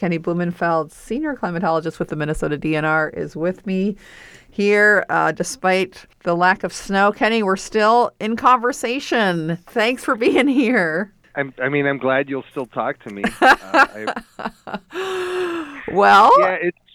Kenny Blumenfeld, senior climatologist with the Minnesota DNR, is with me here despite the lack of snow. Kenny, we're still in conversation. Thanks for being here. I'm glad you'll still talk to me. Well, yeah,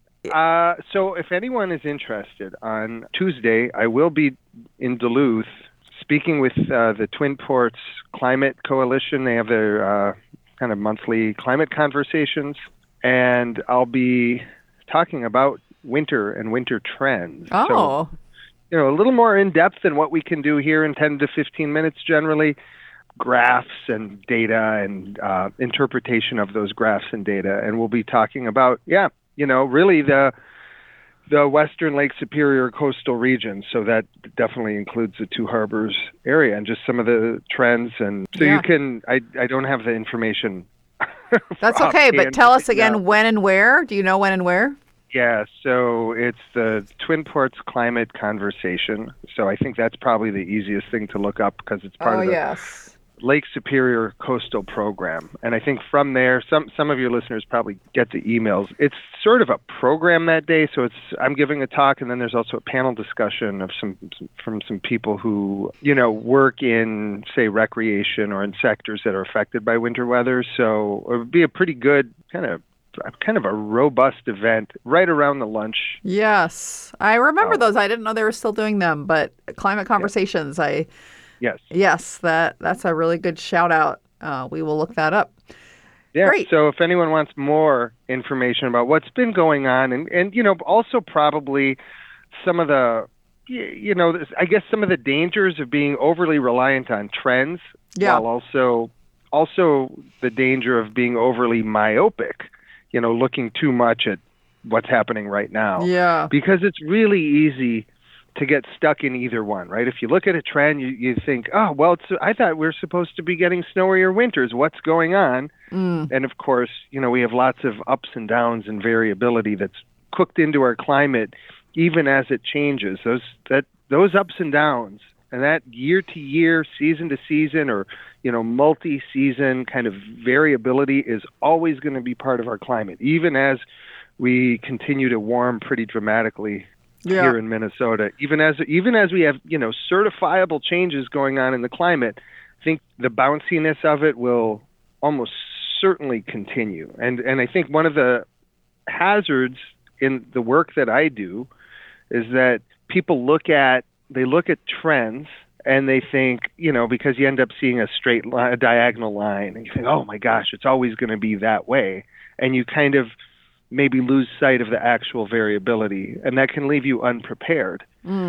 so if anyone is interested, on Tuesday, I will be in Duluth speaking with the Twin Ports Climate Coalition. They have their kind of monthly climate conversations, and I'll be talking about winter and winter trends. Oh. So, a little more in depth than what we can do here in 10 to 15 minutes generally. Graphs and data and interpretation of those graphs and data. And we'll be talking about, really the Western Lake Superior coastal region. So that definitely includes the Two Harbors area and just some of the trends. And so you can, I don't have the information. That's okay, but tell us again when and where. Do you know when and where? Yeah, so it's the Twin Ports Climate Conversation. So I think that's probably the easiest thing to look up because it's part of the Lake Superior Coastal Program. And I think from there, some of your listeners probably get the emails. It's sort of a program that day. So I'm giving a talk, and then there's also a panel discussion of from some people who, work in, say, recreation or in sectors that are affected by winter weather. So it would be a pretty good kind of a robust event right around the lunch. Yes. I remember those. I didn't know they were still doing them, but Climate Conversations, Yes, that's a really good shout out. We will look that up. Yeah. Great. So if anyone wants more information about what's been going on and also probably some of the, I guess some of the dangers of being overly reliant on trends, while also the danger of being overly myopic, looking too much at what's happening right now. Yeah. Because it's really easy to get stuck in either one, right? If you look at a trend, you think, oh, well, I thought we were supposed to be getting snowier winters. What's going on? And of course, we have lots of ups and downs and variability that's cooked into our climate, even as it changes. Those ups and downs and that year to year, season to season, or multi-season kind of variability is always going to be part of our climate, even as we continue to warm pretty dramatically here in Minnesota. Even as we have certifiable changes going on in the climate, I think the bounciness of it will almost certainly continue. And I think one of the hazards in the work that I do is that people look at trends and they think, because you end up seeing a straight line, a diagonal line, and you think, oh my gosh, it's always going to be that way. And you kind of maybe lose sight of the actual variability, and that can leave you unprepared.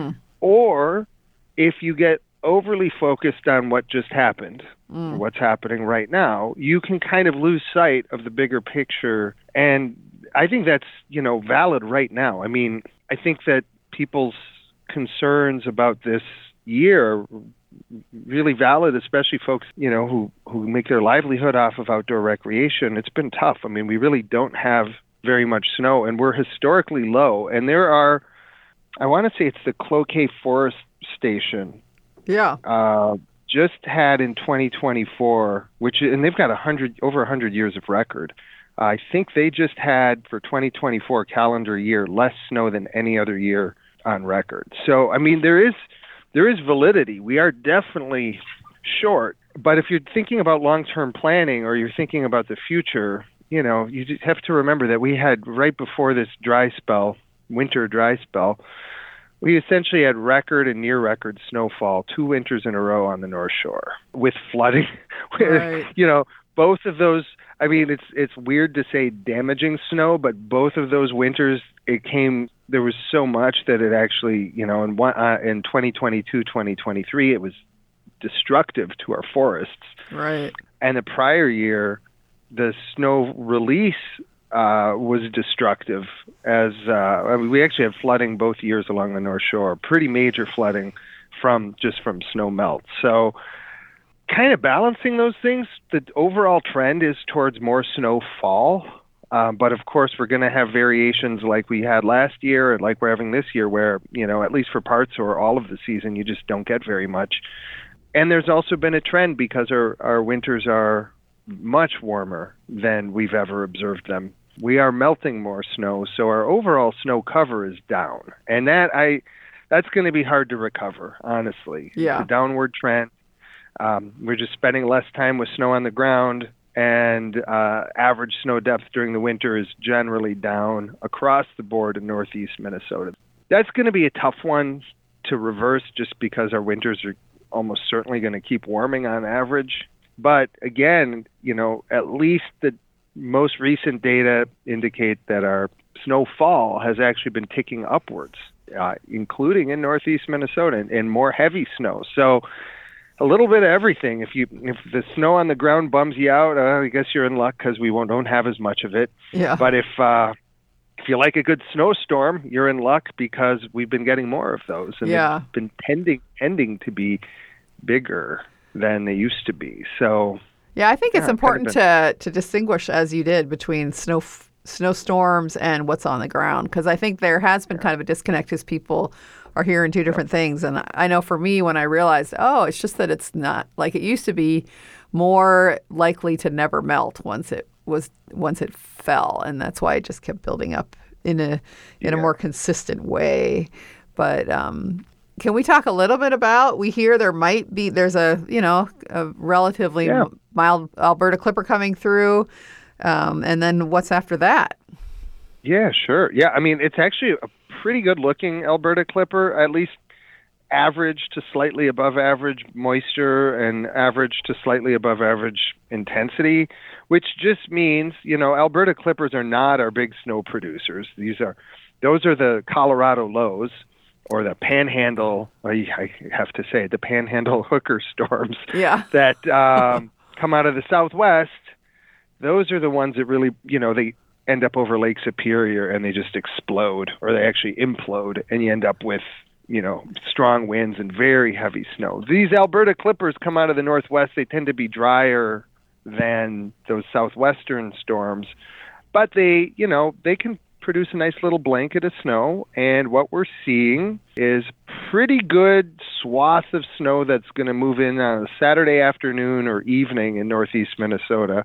Or if you get overly focused on what just happened, or what's happening right now, you can kind of lose sight of the bigger picture. And I think that's, valid right now. I mean, I think that people's concerns about this year are really valid, especially folks, who make their livelihood off of outdoor recreation. It's been tough. I mean, we really don't have very much snow, and we're historically low. And there are, I want to say it's the Cloquet Forest Station. Yeah. Just had in 2024, and they've got over 100 years of record. I think they just had for 2024 calendar year less snow than any other year on record. So, I mean, there is validity. We are definitely short. But if you're thinking about long-term planning or you're thinking about the future, you just have to remember that we had, right before this winter dry spell, we essentially had record and near record snowfall 2 winters in a row on the North Shore with flooding. Right. Both of those, I mean, it's weird to say damaging snow, but both of those winters, there was so much that it actually, in 2022, 2023, it was destructive to our forests. Right. And the prior year, the snow release was destructive we actually had flooding both years along the North Shore, pretty major flooding from snow melt. So kind of balancing those things, the overall trend is towards more snowfall. But of course, we're going to have variations like we had last year and like we're having this year where, at least for parts or all of the season, you just don't get very much. And there's also been a trend because our winters are much warmer than we've ever observed them we are melting more snow, so our overall snow cover is down. And that's going to be hard to recover, honestly. Yeah. It's a downward trend. We're just spending less time with snow on the ground, and average snow depth during the winter is generally down across the board in northeast Minnesota. That's going to be a tough one to reverse just because our winters are almost certainly going to keep warming on average. But again, at least the most recent data indicate that our snowfall has actually been ticking upwards, including in northeast Minnesota, and more heavy snow. So a little bit of everything. If the snow on the ground bums you out, I guess you're in luck because we don't have as much of it. Yeah. But if you like a good snowstorm, you're in luck because we've been getting more of those, and Yeah. they've been tending to be bigger than they used to be. So Yeah, I think it's important kind to distinguish, as you did, between snowstorms and what's on the ground, because I think there has been kind of a disconnect because people are hearing two different things. And I know for me, when I realized, it's just that it's not like it used to be, more likely to never melt once it fell, and that's why it just kept building up in a more consistent way. But can we talk a little bit about, we hear there's a relatively mild Alberta Clipper coming through, and then what's after that? Yeah, sure. Yeah, I mean, it's actually a pretty good looking Alberta Clipper, at least average to slightly above average moisture and average to slightly above average intensity, which just means, Alberta Clippers are not our big snow producers. Those are the Colorado lows, or the Panhandle, I have to say, the Panhandle hooker storms that come out of the Southwest. Those are the ones that really, they end up over Lake Superior and they just explode, or they actually implode, and you end up with, strong winds and very heavy snow. These Alberta Clippers come out of the Northwest. They tend to be drier than those southwestern storms, but they can produce a nice little blanket of snow, and what we're seeing is pretty good swath of snow that's going to move in on a Saturday afternoon or evening in northeast Minnesota,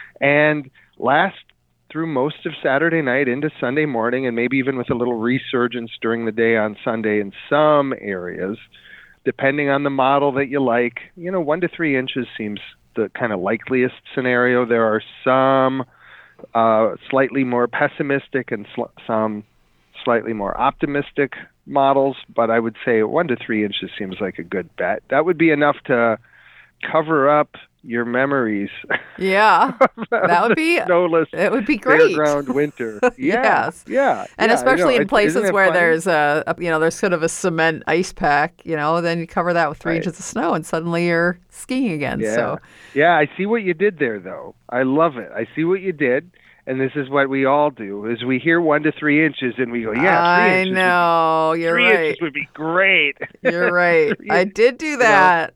and last through most of Saturday night into Sunday morning, and maybe even with a little resurgence during the day on Sunday in some areas, depending on the model that you like. 1 to 3 inches seems the kind of likeliest scenario. There are some slightly more pessimistic and some slightly more optimistic models, but I would say 1 to 3 inches seems like a good bet. That would be enough to cover up your memories. Yeah, that would be snowless. It would be great. Fairground winter. Yes. Yeah. And especially in places where funny? there's there's sort of a cement ice pack. Then you cover that with 3 inches of snow, and suddenly you're skiing again. Yeah. So. Yeah, I see what you did there, though. I love it. I see what you did. And this is what we all do, is we hear 1 to 3 inches and we go, 3 inches. I know, you're right. 3 inches would be great. You're right. I did do that.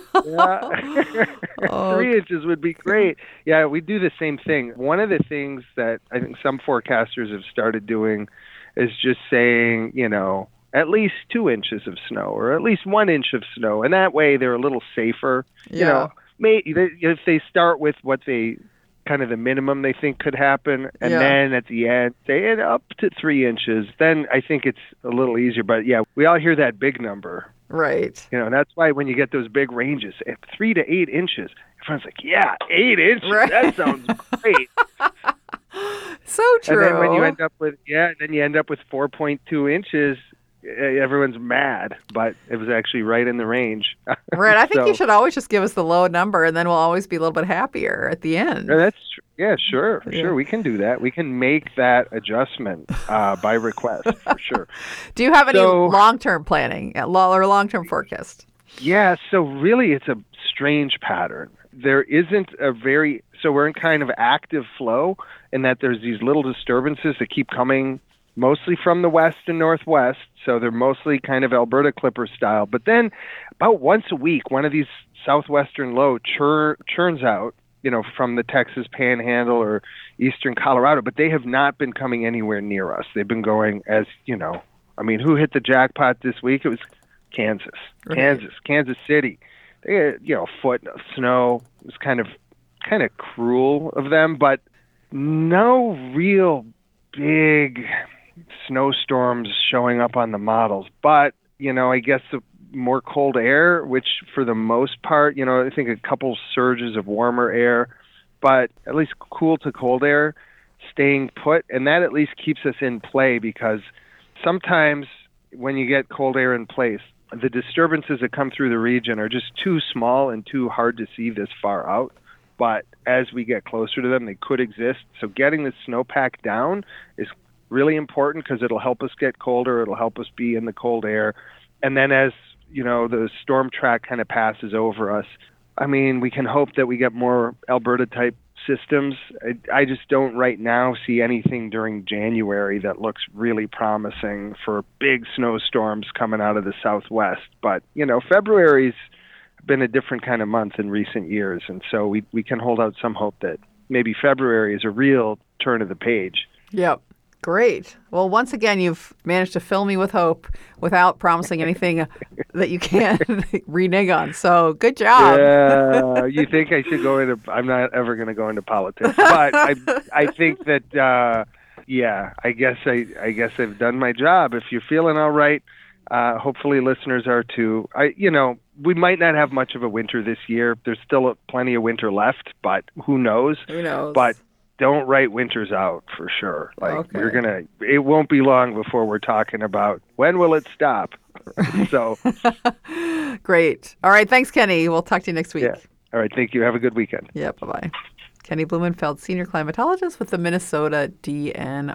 Yeah. 3 inches would be great. Yeah, we do the same thing. One of the things that I think some forecasters have started doing is just saying, at least 2 inches of snow, or at least 1 inch of snow. And that way they're a little safer. Yeah. If they start with what they kind of the minimum they think could happen, and then at the end say up to 3 inches, then I think it's a little easier. But yeah, we all hear that big number, right? And that's why when you get those big ranges, 3 to 8 inches, everyone's like, 8 inches, right. That sounds great. So true. And then when you end up with 4.2 inches, everyone's mad, but it was actually right in the range. Right. I think you should always just give us the low number, and then we'll always be a little bit happier at the end. Sure. We can do that. We can make that adjustment by request, for sure. Do you have any long-term planning or long-term forecast? Yeah. So really, it's a strange pattern. There isn't so we're in kind of active flow in that there's these little disturbances that keep coming mostly from the west and northwest, so they're mostly kind of Alberta Clipper style. But then about once a week, one of these southwestern low churns out, from the Texas Panhandle or eastern Colorado, but they have not been coming anywhere near us. They've been going who hit the jackpot this week? It was Kansas. Right. Kansas City. They had, a foot of snow. It was kind of cruel of them, but No real big snowstorms showing up on the models, but I guess the more cold air, which for the most part, I think a couple surges of warmer air, but at least cool to cold air staying put, and that at least keeps us in play, because sometimes when you get cold air in place, the disturbances that come through the region are just too small and too hard to see this far out. But as we get closer to them, they could exist. So getting the snowpack down is really important, because it'll help us get colder. It'll help us be in the cold air. And then as, the storm track kind of passes over us, I mean, we can hope that we get more Alberta-type systems. I just don't right now see anything during January that looks really promising for big snowstorms coming out of the southwest. But, February's been a different kind of month in recent years, and so we can hold out some hope that maybe February is a real turn of the page. Yep. Great. Well, once again, you've managed to fill me with hope without promising anything that you can't renege on. So good job. Yeah, you think I should go into? I'm not ever going to go into politics, but I think that I guess I've done my job. If you're feeling all right, hopefully listeners are too. We might not have much of a winter this year. There's still plenty of winter left, but who knows? Who knows? But don't write winters out for sure. Okay. It won't be long before we're talking about when will it stop. So great. All right. Thanks, Kenny. We'll talk to you next week. Yeah. All right. Thank you. Have a good weekend. Yeah. Bye-bye. Kenny Blumenfeld, senior climatologist with the Minnesota DNR.